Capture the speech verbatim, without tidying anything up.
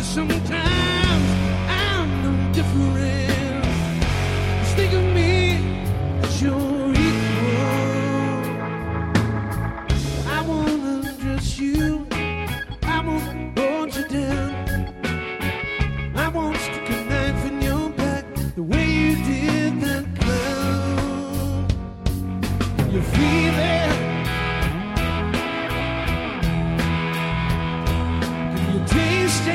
sometimes I'm no different. Just think of me as your equal. I wanna undress you, I wanna hold you down, I wanna stick a knife in your back the way you did that clown. You feel it.